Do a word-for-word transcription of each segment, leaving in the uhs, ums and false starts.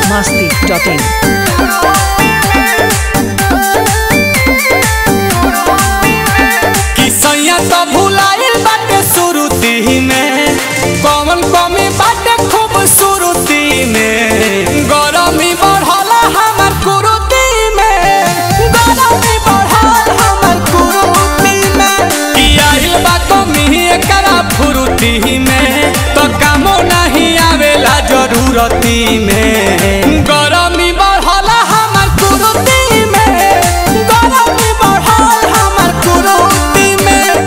masti dot in. किसैया तो भुलाइल बाटे सुरुती में, कौन कमी बाटे खूबसूरती में। गरमी बढ़ला हमर कुरुती में, गरमी बढ़ल हमर कुरुती में। कि आइल बा कमी एकरा फुरुती में, तो कामो नहीं आवेला जरूरती में। गरमी बढ़ला हमर कुरुती में, गरमी बढ़ल हमर कुरुती में।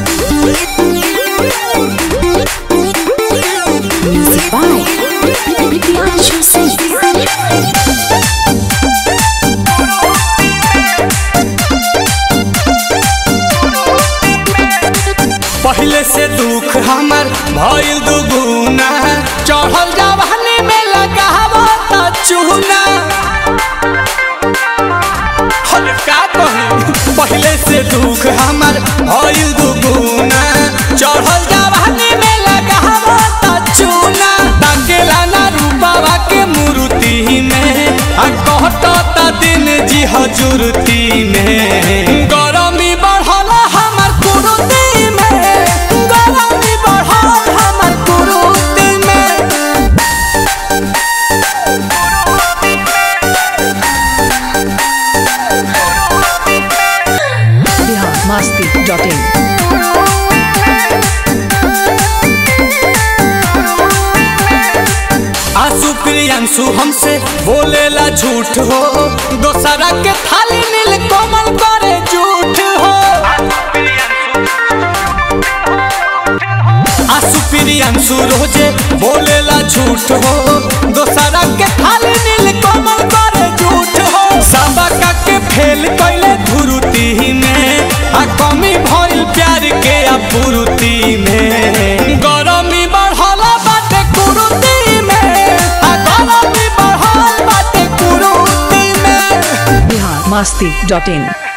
Music by Priyanshu Singh. पहले से दुख हमर भइल दुगुना, चढ़ल जवानी में लगावो त चूना। हर का कही पहले से दुख हमर भइल दुगुना, चढ़ल जवानी में लगावो त चूना। ताकेला ना रूपावा के मूर्ति में, आ कहत त दिन जी हजूरती में। गरमी बढ़ल हमर कुरुती में, गरमी बढ़ल हमर कुरुती में। Bihar masti dot in. आंसू प्रियांशु हमसे बोलेला झूठ हो, दोसरा के थाली नील कोमल करे झूठ हो। आंसू प्रियांशु रोजे बोलेला झूठ हो, दोसरा के थाली नील कोमल करे झूठ हो। सबका के फेल कैले धुरुती में, आ कमी भइल प्यार के अपूर्ति में। गरमी बढ़ल बाटे कुरुती में, आ गरमी बढ़ल बाटे कुरुती में। Bihar masti dot in.